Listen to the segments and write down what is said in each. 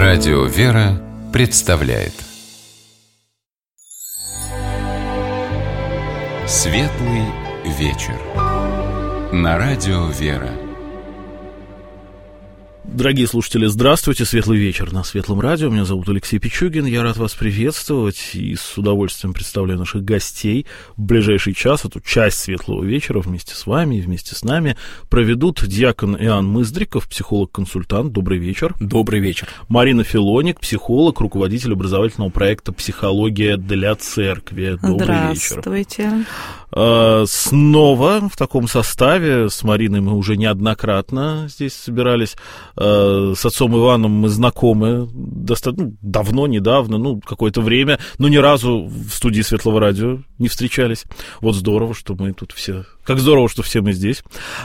Радио «Вера» представляет Светлый вечер на Радио «Вера». Дорогие слушатели, здравствуйте, светлый вечер на Светлом радио. Меня зовут Алексей Пичугин, я рад вас приветствовать и с удовольствием представляю наших гостей. В ближайший час эту часть Светлого вечера вместе с вами и вместе с нами проведут диакон Иоанн Мыздриков, психолог-консультант. Добрый вечер. Добрый вечер. Марина Филоник, психолог, руководитель образовательного проекта «Психология для церкви». Добрый вечер. Здравствуйте. Снова в таком составе с Мариной мы уже неоднократно здесь собирались. С отцом Иваном мы знакомы достаточно давно, недавно, какое-то время, но ни разу в студии Светлого радио не встречались. Вот здорово, что мы тут все... Как здорово, что все мы здесь.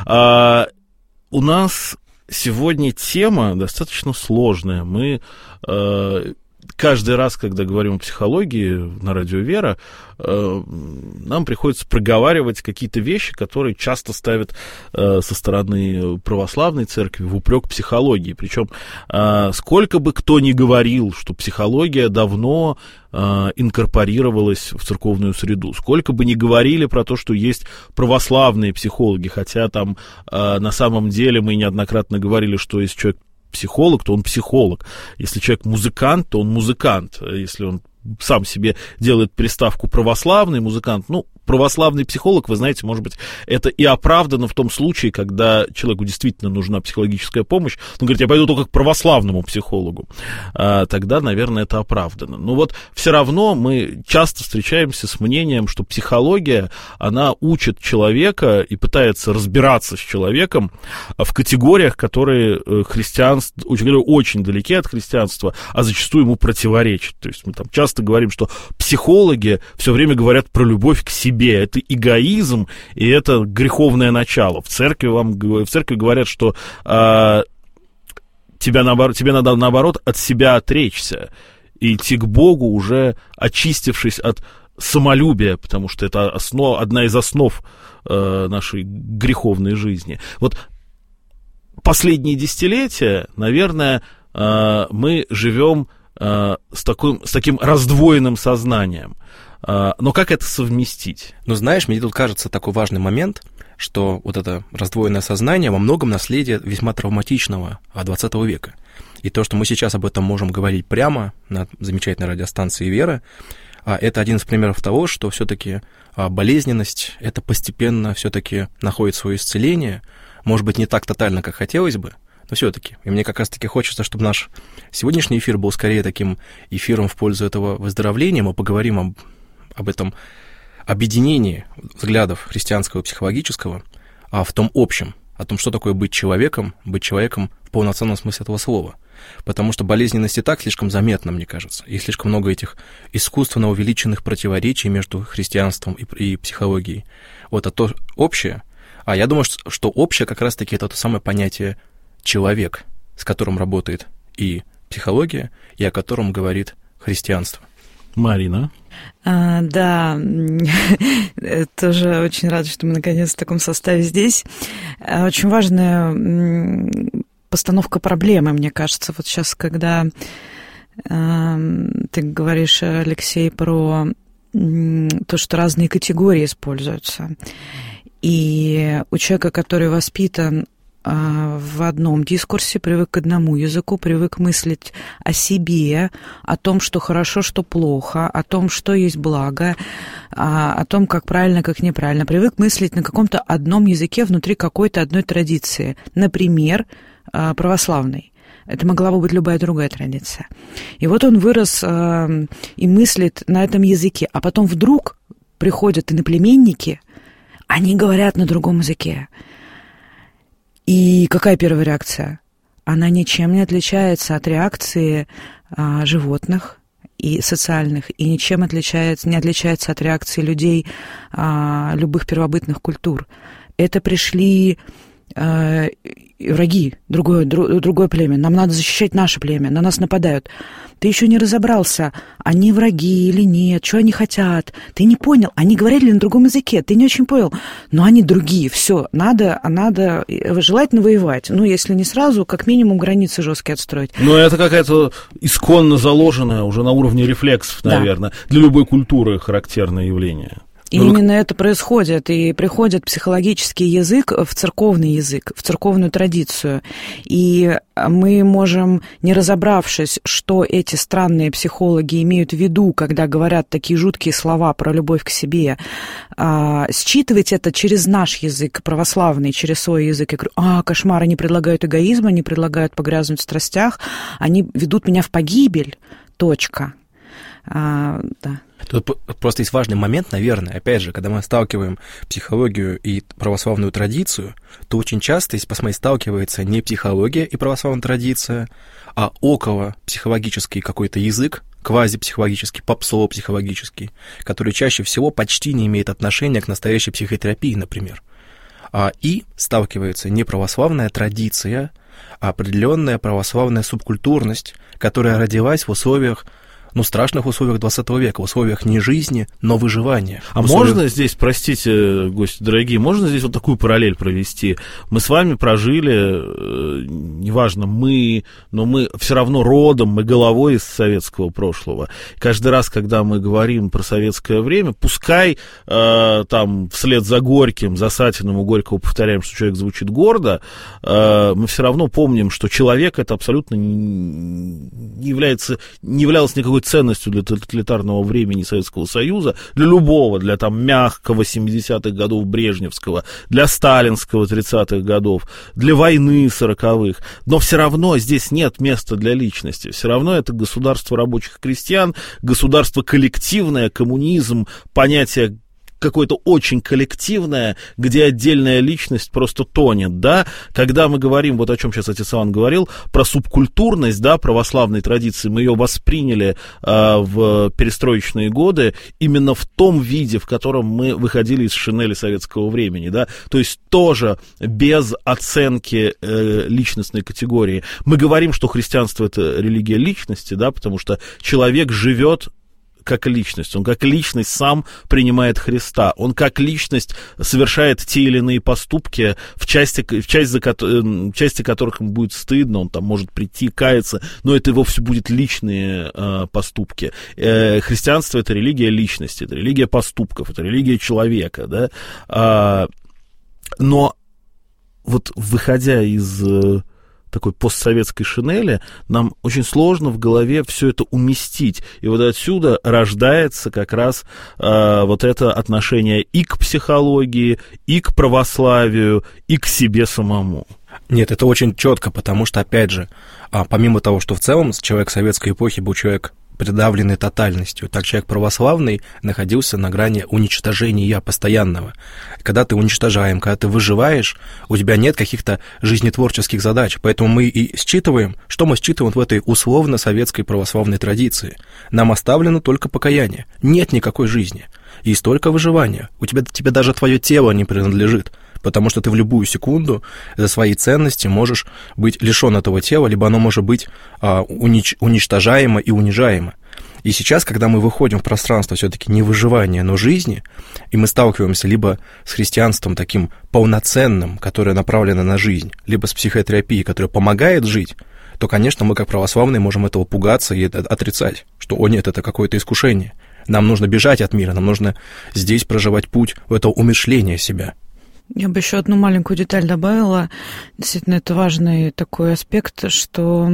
У нас сегодня тема достаточно сложная. Мы... Каждый раз, когда говорим о психологии на Радио «Вера», нам приходится проговаривать какие-то вещи, которые часто ставят со стороны православной церкви в упрек психологии. Причем, сколько бы кто ни говорил, что психология давно инкорпорировалась в церковную среду, сколько бы ни говорили про то, что есть православные психологи, хотя там на самом деле мы неоднократно говорили, что если человек психолог, то он психолог. Если человек музыкант, то он музыкант. Если он сам себе делает приставку православный музыкант, православный психолог, вы знаете, может быть, это и оправдано в том случае, когда человеку действительно нужна психологическая помощь. Он говорит, я пойду только к православному психологу. Тогда, наверное, это оправдано. Но вот все равно мы часто встречаемся с мнением, что психология, она учит человека и пытается разбираться с человеком в категориях, которые очень далеки от христианства, а зачастую ему противоречат. То есть мы там часто говорим, что психологи все время говорят про любовь к себе. Это эгоизм, и это греховное начало. В церкви говорят, что тебе надо, наоборот, от себя отречься и идти к Богу, уже очистившись от самолюбия, потому что это одна из основ нашей греховной жизни. Вот последние десятилетия, наверное, мы живем с таким раздвоенным сознанием. Но как это совместить? Знаешь, мне тут кажется такой важный момент, что вот это раздвоенное сознание во многом наследие весьма травматичного 20 века. И то, что мы сейчас об этом можем говорить прямо на замечательной радиостанции «Вера», это один из примеров того, что все-таки болезненность, это постепенно все-таки находит свое исцеление, может быть, не так тотально, как хотелось бы, но все-таки. И мне как раз-таки хочется, чтобы наш сегодняшний эфир был скорее таким эфиром в пользу этого выздоровления. Мы поговорим об этом объединении взглядов христианского и психологического, в том общем, о том, что такое быть человеком в полноценном смысле этого слова. Потому что болезненность и так слишком заметна, мне кажется, и слишком много этих искусственно увеличенных противоречий между христианством и психологией. А то общее, я думаю, что общее как раз-таки это то самое понятие «человек», с которым работает и психология, и о котором говорит христианство. Марина? Да, тоже очень рада, что мы наконец в таком составе здесь. Очень важная постановка проблемы, мне кажется. Вот сейчас, когда ты говоришь, Алексей, про то, что разные категории используются, и у человека, который воспитан в одном дискурсе, привык к одному языку, привык мыслить о себе, о том, что хорошо, что плохо, о том, что есть благо, о том, как правильно, как неправильно. Привык мыслить на каком-то одном языке внутри какой-то одной традиции, например, православной. Это могла бы быть любая другая традиция. И вот он вырос и мыслит на этом языке, а потом вдруг приходят иноплеменники, они говорят на другом языке. И какая первая реакция? Она ничем не отличается от реакции животных и социальных, и ничем не отличается от реакции людей любых первобытных культур. Это пришли враги, другое племя, нам надо защищать наше племя, на нас нападают. Ты еще не разобрался, они враги или нет, что они хотят. Ты не понял, они говорили на другом языке, ты не очень понял. Но они другие, все, надо желательно воевать. Ну, если не сразу, как минимум границы жесткие отстроить. Но это какая-то исконно заложенная уже на уровне рефлексов, наверное, да. Для любой культуры характерное явление. И именно это происходит, и приходит психологический язык в церковный язык, в церковную традицию. И мы можем, не разобравшись, что эти странные психологи имеют в виду, когда говорят такие жуткие слова про любовь к себе, считывать это через наш язык православный, через свой язык. Я говорю, кошмар, они предлагают эгоизм, они предлагают погрязнуть в страстях, они ведут меня в погибель, точка. Да. Тут просто есть важный момент, наверное, опять же, когда мы сталкиваем психологию и православную традицию, то очень часто, если посмотреть, сталкивается не психология и православная традиция, а около психологический какой-то язык, квазипсихологический, попсово-психологический, который чаще всего почти не имеет отношения к настоящей психотерапии, например. И сталкивается не православная традиция, а определенная православная субкультурность, которая родилась в условиях, страшных условиях 20 века, в условиях не жизни, но выживания. Можно здесь, простите, гости дорогие, можно здесь вот такую параллель провести? Мы с вами прожили, неважно, но мы все равно родом, мы головой из советского прошлого. Каждый раз, когда мы говорим про советское время, пускай там вслед за Горьким, за Сатиным у Горького повторяем, что человек звучит гордо, мы все равно помним, что человек это абсолютно не являлся никакой ценностью для тоталитарного времени Советского Союза, для любого, для там мягкого 70-х годов Брежневского, для сталинского 30-х годов, для войны 40-х. Но все равно здесь нет места для личности. Все равно это государство рабочих и крестьян, государство коллективное, коммунизм, понятие какое-то очень коллективное, где отдельная личность просто тонет, да, когда мы говорим, вот о чем сейчас отец Иван говорил, про субкультурность, да, православной традиции, мы ее восприняли в перестроечные годы именно в том виде, в котором мы выходили из шинели советского времени, да, то есть тоже без оценки личностной категории. Мы говорим, что христианство — это религия личности, да, потому что человек живет как личность, он как личность сам принимает Христа, он как личность совершает те или иные поступки, в части которых ему будет стыдно, он там может прийти, каяться, но это вовсе будут личные поступки. Христианство — это религия личности, это религия поступков, это религия человека, да, но вот выходя из такой постсоветской шинели, нам очень сложно в голове все это уместить. И вот отсюда рождается как раз вот это отношение и к психологии, и к православию, и к себе самому. Нет, это очень четко, потому что, опять же, помимо того, что в целом человек советской эпохи был человек придавленный тотальностью, так человек православный находился на грани уничтожения постоянного. Когда ты уничтожаем, когда ты выживаешь, у тебя нет каких-то жизнетворческих задач, поэтому мы и считываем, что мы считываем в этой условно-советской православной традиции. Нам оставлено только покаяние, нет никакой жизни, и столько выживания. Тебе даже твое тело не принадлежит, потому что ты в любую секунду за свои ценности можешь быть лишен этого тела, либо оно может быть уничтожаемо и унижаемо. И сейчас, когда мы выходим в пространство все-таки не выживания, но жизни, и мы сталкиваемся либо с христианством таким полноценным, которое направлено на жизнь, либо с психотерапией, которая помогает жить, то, конечно, мы, как православные, можем этого пугаться и отрицать, что, о нет, это какое-то искушение. Нам нужно бежать от мира, нам нужно здесь проживать путь в это умерщвление себя. Я бы еще одну маленькую деталь добавила. Действительно, это важный такой аспект, что,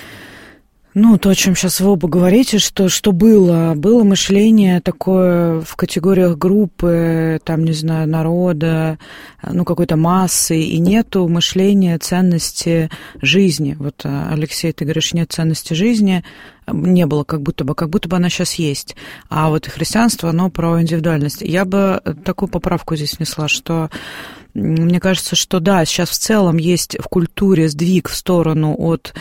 то, о чем сейчас вы оба говорите, что было мышление такое в категориях группы, там, не знаю, народа, какой-то массы, и нету мышления ценности жизни. Вот, Алексей, ты говоришь, нет ценности жизни, не было как будто бы она сейчас есть. А вот христианство, оно про индивидуальность. Я бы такую поправку здесь внесла, что мне кажется, что да, сейчас в целом есть в культуре сдвиг в сторону от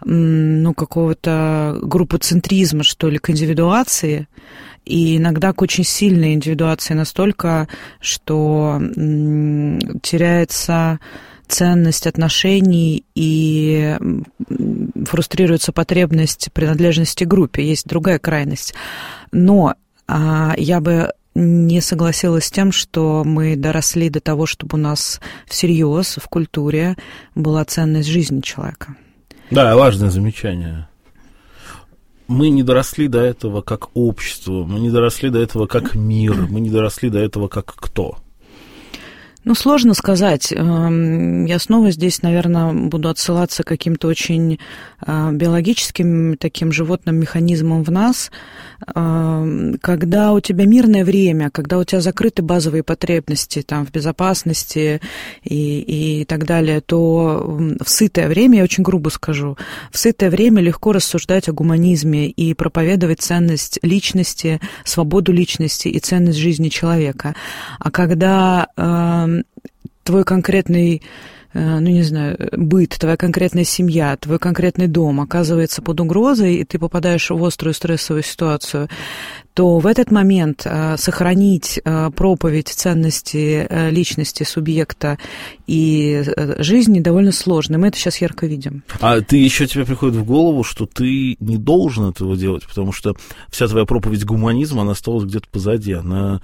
какого-то группоцентризма, что ли, к индивидуации, и иногда к очень сильной индивидуации настолько, что теряется ценность отношений и фрустрируется потребность принадлежности группе. Есть другая крайность. Но я бы не согласилась с тем, что мы доросли до того, чтобы у нас всерьез в культуре была ценность жизни человека. Да, важное замечание. Мы не доросли до этого как общество, мы не доросли до этого как мир, мы не доросли до этого как кто. Ну, сложно сказать. Я снова здесь, наверное, буду отсылаться к каким-то очень биологическим таким животным механизмам в нас. Когда у тебя мирное время, когда у тебя закрыты базовые потребности там, в безопасности и так далее, то в сытое время, я очень грубо скажу, в сытое время легко рассуждать о гуманизме и проповедовать ценность личности, свободу личности и ценность жизни человека. А когда твой конкретный, быт, твоя конкретная семья, твой конкретный дом оказывается под угрозой, и ты попадаешь в острую стрессовую ситуацию, то в этот момент сохранить проповедь ценности личности, субъекта и жизни довольно сложно. Мы это сейчас ярко видим. А тебе приходит в голову, что ты не должен этого делать, потому что вся твоя проповедь гуманизма, она осталась где-то позади. Она,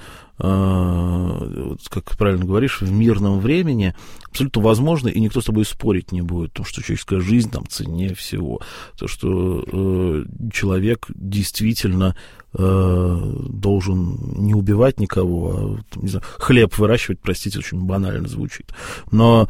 как правильно говоришь, в мирном времени абсолютно возможно, и никто с тобой спорить не будет, потому что человеческая жизнь там ценнее всего. То, что человек действительно должен не убивать никого, а, не знаю, хлеб выращивать, простите, очень банально звучит. Но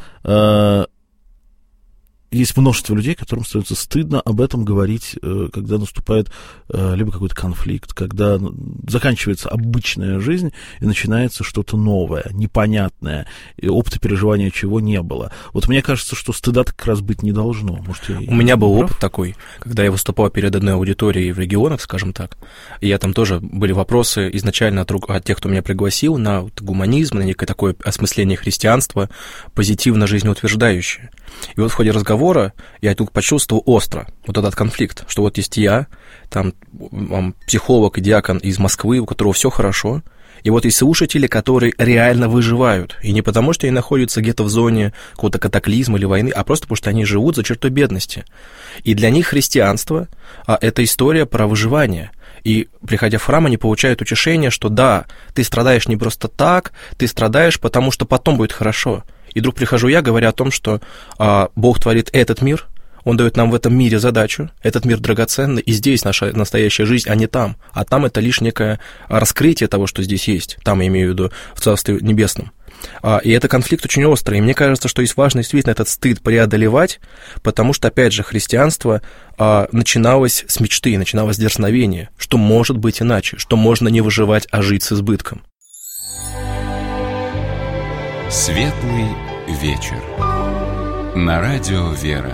есть множество людей, которым становится стыдно об этом говорить, когда наступает либо какой-то конфликт, когда заканчивается обычная жизнь и начинается что-то новое, непонятное, и опыта переживания чего не было. Вот мне кажется, что стыда как раз быть не должно. Может, у меня был опыт такой, когда я выступал перед одной аудиторией в регионах, скажем так, и я там тоже были вопросы изначально от тех, кто меня пригласил, на гуманизм, на некое такое осмысление христианства, позитивно жизнеутверждающее. И вот в ходе разговора я тут почувствовал остро вот этот конфликт, что вот есть я, там психолог и диакон из Москвы, у которого все хорошо, и вот есть слушатели, которые реально выживают, и не потому, что они находятся где-то в зоне какого-то катаклизма или войны, а просто потому, что они живут за чертой бедности. И для них христианство — это история про выживание. И, приходя в храм, они получают утешение, что да, ты страдаешь не просто так, ты страдаешь, потому что потом будет хорошо. И вдруг прихожу я, говоря о том, что Бог творит этот мир, Он дает нам в этом мире задачу, этот мир драгоценный, и здесь наша настоящая жизнь, а не там. А там это лишь некое раскрытие того, что здесь есть. Там, я имею в виду, в Царстве Небесном. И это конфликт очень острый. И мне кажется, что есть важно действительно этот стыд преодолевать, потому что, опять же, христианство начиналось с мечты, начиналось с дерзновения, что может быть иначе, что можно не выживать, а жить с избытком. Светлый вечер. На радио «Вера».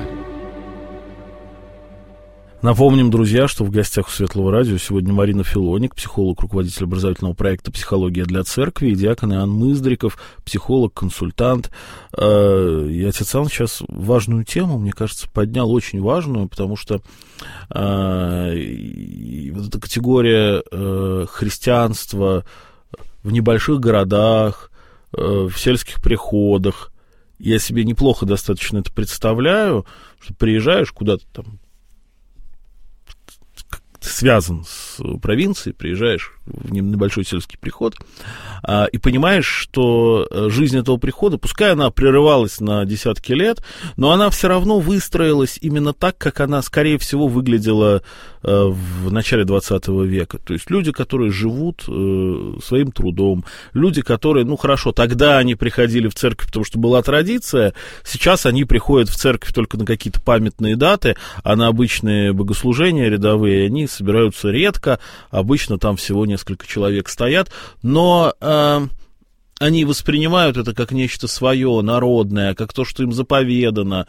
Напомним, друзья, что в гостях у Светлого радио сегодня Марина Филоник, психолог, руководитель образовательного проекта «Психология для церкви», и диакон Иоанн Мыздриков, психолог, консультант. И отец Иоанн сейчас важную тему, мне кажется, поднял, очень важную, потому что вот эта категория христианства в небольших городах, в сельских приходах, я себе неплохо достаточно это представляю, что приезжаешь куда-то там, связан с провинцией, приезжаешь в небольшой сельский приход и понимаешь, что жизнь этого прихода, пускай она прерывалась на десятки лет, но она все равно выстроилась именно так, как она, скорее всего, выглядела в начале 20 века. То есть люди, которые живут своим трудом, люди, которые, ну хорошо, тогда они приходили в церковь, потому что была традиция, сейчас они приходят в церковь только на какие-то памятные даты, а на обычные богослужения рядовые они собираются редко, обычно там всего несколько человек стоят, но они воспринимают это как нечто свое, народное, как то, что им заповедано.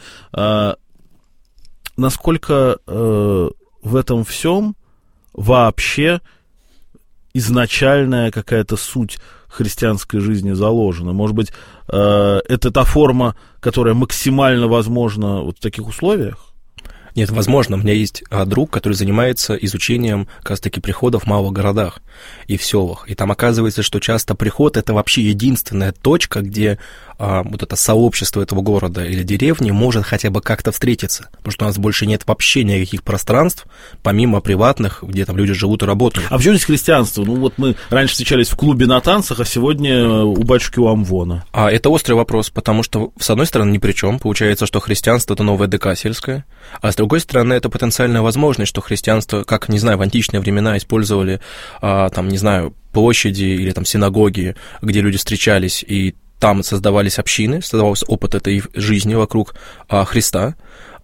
Насколько в этом всем вообще изначальная какая-то суть христианской жизни заложена? Может быть, это та форма, которая максимально возможна вот в таких условиях? Нет, возможно, у меня есть друг, который занимается изучением, как раз-таки, приходов в малых городах и в селах. И там оказывается, что часто приход — это вообще единственная точка, где вот это сообщество этого города или деревни может хотя бы как-то встретиться. Потому что у нас больше нет вообще никаких пространств, помимо приватных, где там люди живут и работают. А в чем здесь христианство? Ну вот мы раньше встречались в клубе на танцах, а сегодня у батюшки у Амвона. Это острый вопрос, потому что, с одной стороны, ни при чем. Получается, что христианство — это новая ДК сельская, а с другой стороны, это потенциальная возможность, что христианство, как, не знаю, в античные времена использовали, там, не знаю, площади или там синагоги, где люди встречались, и там создавались общины, создавался опыт этой жизни вокруг Христа,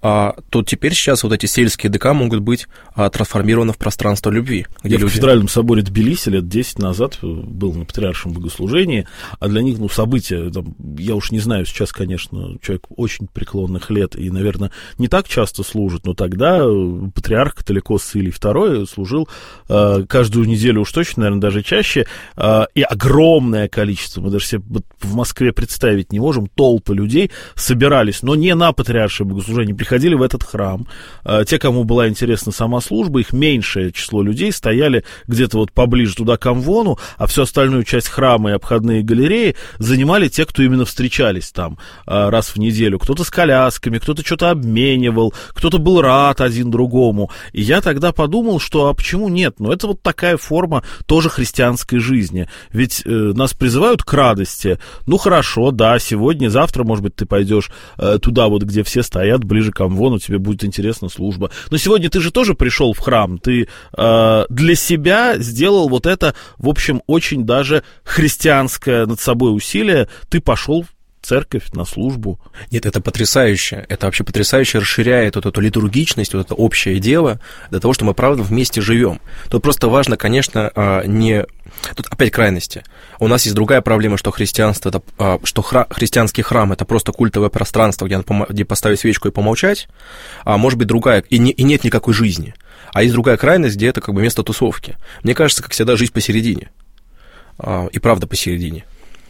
то теперь сейчас вот эти сельские ДК могут быть трансформированы в пространство любви. Где Я в Кафедральном соборе Тбилиси лет 10 назад был на патриаршем богослужении, а для них, события, там, я уж не знаю, сейчас, конечно, человек очень преклонных лет и, наверное, не так часто служит, но тогда патриарх Католикос Илий II служил каждую неделю уж точно, наверное, даже чаще, и огромное количество, мы даже себе в Москве представить не можем, толпы людей собирались, но не на патриаршее богослужение, приходили в этот храм. Те, кому была интересна сама служба, их меньшее число людей стояли где-то вот поближе туда к Амвону, а всю остальную часть храма и обходные галереи занимали те, кто именно встречались там раз в неделю. Кто-то с колясками, кто-то что-то обменивал, кто-то был рад один другому. И я тогда подумал, что почему нет? Ну, это вот такая форма тоже христианской жизни. Ведь нас призывают к радости. Ну, хорошо, да, сегодня, завтра, может быть, ты пойдешь туда вот, где все стоят, ближе к Амвону, тебе будет интересна служба. Но сегодня ты же тоже пришел в храм, ты для себя сделал вот это, в общем, очень даже христианское над собой усилие, ты пошел в церковь на службу. Нет, это потрясающе, это вообще потрясающе расширяет вот эту литургичность, вот это общее дело, до того, что мы, правда, вместе живем. Тут просто важно, конечно, не... Тут опять крайности. У нас есть другая проблема, что христианство, это, что христианский храм — это просто культовое пространство, где поставить свечку и помолчать, а может быть другая, и нет никакой жизни. А есть другая крайность, где это как бы место тусовки. Мне кажется, как всегда, жизнь посередине. И правда посередине.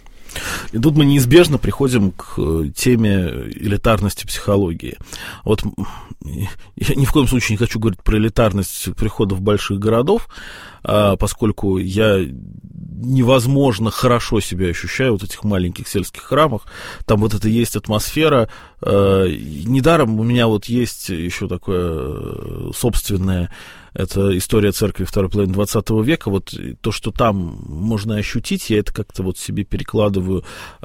И тут мы неизбежно приходим к теме элитарности психологии. Вот я ни в коем случае не хочу говорить про элитарность приходов больших городов, поскольку я невозможно хорошо себя ощущаю вот в этих маленьких сельских храмах. Там вот это есть атмосфера. Недаром у меня вот есть еще такое собственное, это история церкви второй половины 20 века. Вот то, что там можно ощутить, я это как-то вот себе перекладываю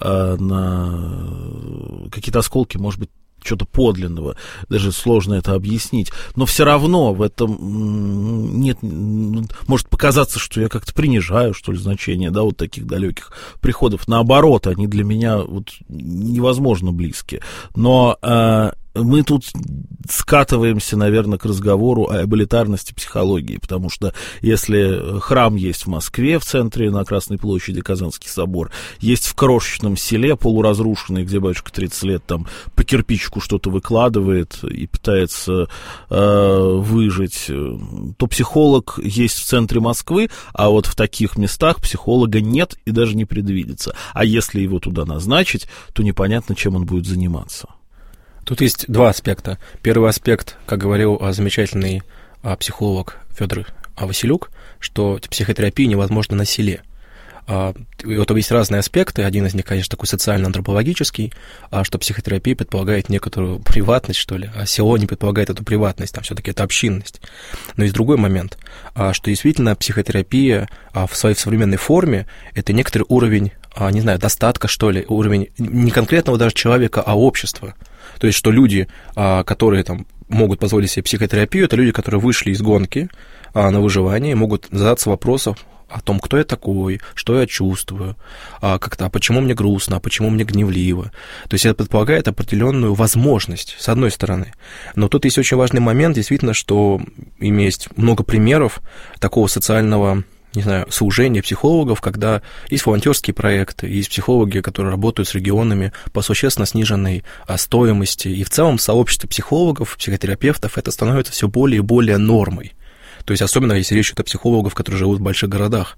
на какие-то осколки, может быть, что-то подлинного, даже сложно это объяснить, но все равно в этом нет, может показаться, что я как-то принижаю, что ли, значение, да, вот таких далеких приходов. Наоборот, они для меня вот невозможно близкие. Но мы тут скатываемся, наверное, к разговору об элитарности психологии, потому что если храм есть в Москве, в центре, на Красной площади, Казанский собор, есть в крошечном селе, полуразрушенный, где батюшка 30 лет там по кирпичику что-то выкладывает и пытается выжить, то психолог есть в центре Москвы, а вот в таких местах психолога нет и даже не предвидится. А если его туда назначить, то непонятно, чем он будет заниматься. Тут есть два аспекта. Первый аспект, как говорил замечательный психолог Федор Василюк, что психотерапия невозможна на селе. И вот есть разные аспекты. Один из них, конечно, такой социально-антропологический, что психотерапия предполагает некоторую приватность, что ли, а село не предполагает эту приватность, там все-таки это общинность. Но есть другой момент, что действительно психотерапия в своей современной форме — это некоторый уровень, не знаю, достатка, что ли, уровень не конкретного даже человека, а общества. То есть, что люди, которые там могут позволить себе психотерапию, это люди, которые вышли из гонки на выживание, могут задаться вопросом о том, кто я такой, что я чувствую, как-то, почему мне грустно, почему мне гневливо. То есть это предполагает определенную возможность, с одной стороны. Но тут есть очень важный момент, действительно, что есть много примеров такого социального, не знаю, служения психологов, когда есть волонтерские проекты, есть психологи, которые работают с регионами по существенно сниженной стоимости, и в целом сообщество психологов, психотерапевтов это становится все более и более нормой. То есть особенно если речь идет о психологах, которые живут в больших городах.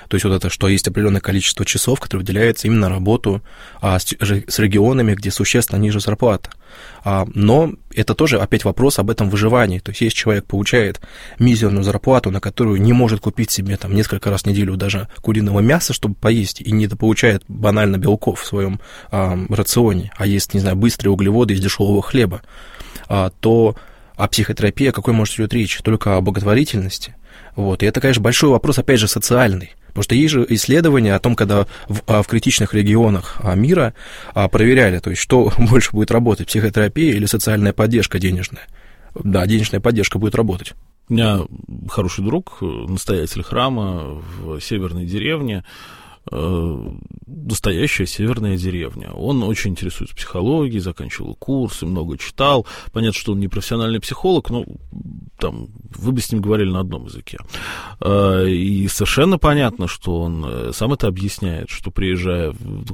То есть вот это, что есть определенное количество часов, которые выделяется именно на работу с регионами, где существенно ниже зарплата. Но это тоже опять вопрос об этом выживании. То есть если человек получает мизерную зарплату, на которую не может купить себе там несколько раз в неделю даже куриного мяса, чтобы поесть, и недополучает банально белков в своем рационе, а ест, не знаю, быстрые углеводы из дешевого хлеба, то психотерапия, какой может идти речь? Только о благотворительности. Вот. И это, конечно, большой вопрос, опять же, социальный. Потому что есть же исследования о том, когда в критичных регионах мира проверяли, то есть что больше будет работать, психотерапия или социальная поддержка денежная. Да, денежная поддержка будет работать. У меня хороший друг, настоятель храма в северной деревне, настоящая северная деревня. Он очень интересуется психологией, заканчивал курсы, много читал. Понятно, что он не профессиональный психолог, но там вы бы с ним говорили на одном языке. И совершенно понятно, что он сам это объясняет, что приезжая,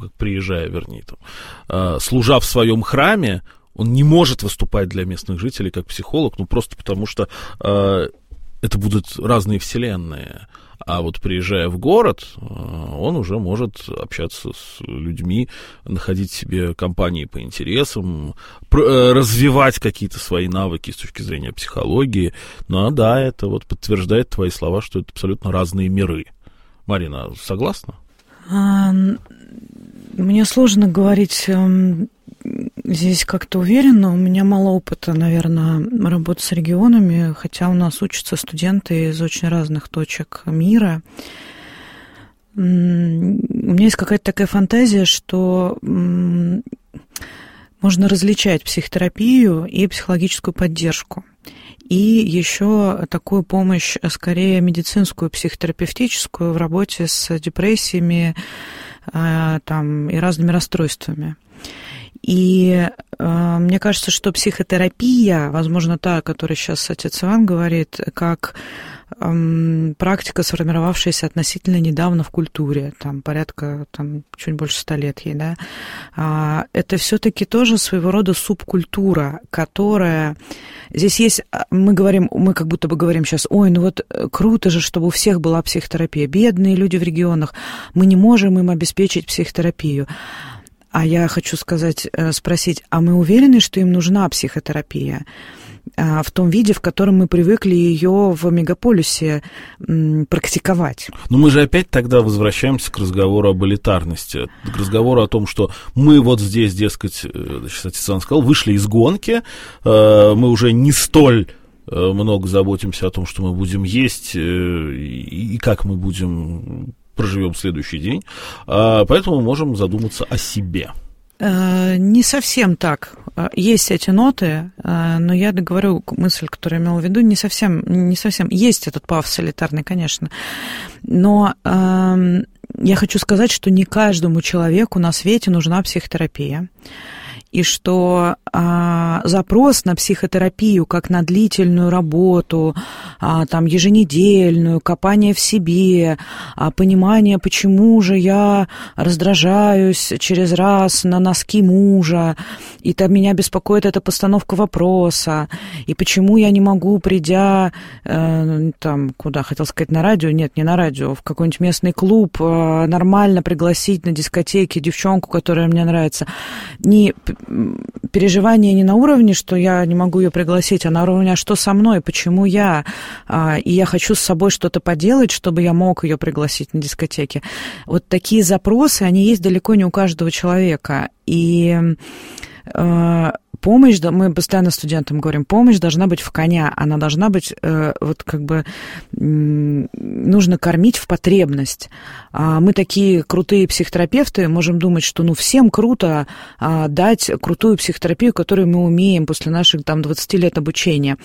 служа в своем храме, он не может выступать для местных жителей как психолог, просто потому что это будут разные вселенные. А вот приезжая в город, он уже может общаться с людьми, находить себе компании по интересам, развивать какие-то свои навыки с точки зрения психологии. Ну да, это вот подтверждает твои слова, что это абсолютно разные миры. Марина, согласна? Мне сложно говорить здесь как-то уверенно. У меня мало опыта, наверное, работы с регионами, хотя у нас учатся студенты из очень разных точек мира. У меня есть какая-то такая фантазия, что можно различать психотерапию и психологическую поддержку. И еще такую помощь, скорее медицинскую, психотерапевтическую в работе с депрессиями и разными расстройствами. И мне кажется, что психотерапия, возможно, та, о которой сейчас отец Иван говорит, как практика, сформировавшаяся относительно недавно в культуре, порядка чуть больше 100 лет ей, да, это все-таки тоже своего рода субкультура, которая... Здесь есть, мы как будто бы говорим сейчас, круто же, чтобы у всех была психотерапия. Бедные люди в регионах, мы не можем им обеспечить психотерапию. А я хочу спросить, а мы уверены, что им нужна психотерапия в том виде, в котором мы привыкли ее в мегаполисе практиковать? Но мы же опять тогда возвращаемся к разговору об элитарности, к разговору о том, что мы вот здесь, дескать, отец Иван сказал, вышли из гонки, мы уже не столь много заботимся о том, что мы будем есть и как мы проживем следующий день, поэтому можем задуматься о себе. Не совсем так. Есть эти ноты, но я договорю мысль, которую я имела в виду, не совсем. Есть этот пафос элитарный, конечно, но я хочу сказать, что не каждому человеку на свете нужна психотерапия. И что запрос на психотерапию как на длительную работу, еженедельную, копание в себе, понимание, почему же я раздражаюсь через раз на носки мужа, и меня беспокоит эта постановка вопроса, и почему я не могу, придя, куда, хотел сказать, на радио, нет, не на радио, в какой-нибудь местный клуб, нормально пригласить на дискотеке девчонку, которая мне нравится, переживание не на уровне, что я не могу ее пригласить, а на уровне, а что со мной, почему я, и я хочу с собой что-то поделать, чтобы я мог ее пригласить на дискотеке. Вот такие запросы, они есть далеко не у каждого человека. И помощь, мы постоянно студентам говорим, помощь должна быть в коня, она должна быть, нужно кормить в потребность. Мы такие крутые психотерапевты, можем думать, что всем круто дать крутую психотерапию, которую мы умеем после наших 20 лет обучения.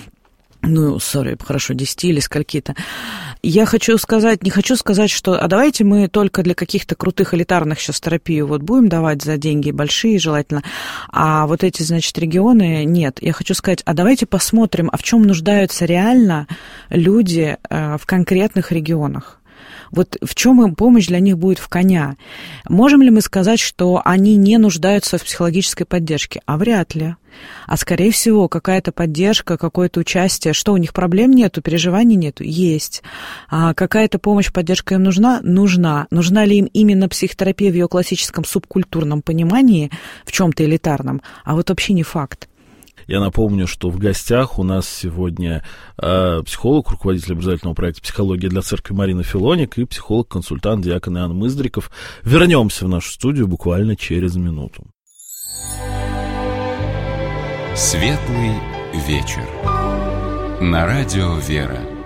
10 или скольки-то. Не хочу сказать, что давайте мы только для каких-то крутых элитарных сейчас терапию будем давать за деньги большие желательно, а вот эти, регионы нет. Я хочу сказать, давайте посмотрим, в чем нуждаются реально люди в конкретных регионах. Вот в чем им помощь для них будет в коня? Можем ли мы сказать, что они не нуждаются в психологической поддержке? А вряд ли. А скорее всего, какая-то поддержка, какое-то участие. Что, у них проблем нету, переживаний нету? Есть. А какая-то помощь, поддержка им нужна? Нужна. Нужна ли им именно психотерапия в ее классическом субкультурном понимании, в чем-то элитарном? А вот вообще не факт. Я напомню, что в гостях у нас сегодня психолог, руководитель образовательного проекта «Психология для церкви» Марина Филоник и психолог-консультант диакон Иоанн Мыздриков. Вернемся в нашу студию буквально через минуту. Светлый вечер. На радио «Вера».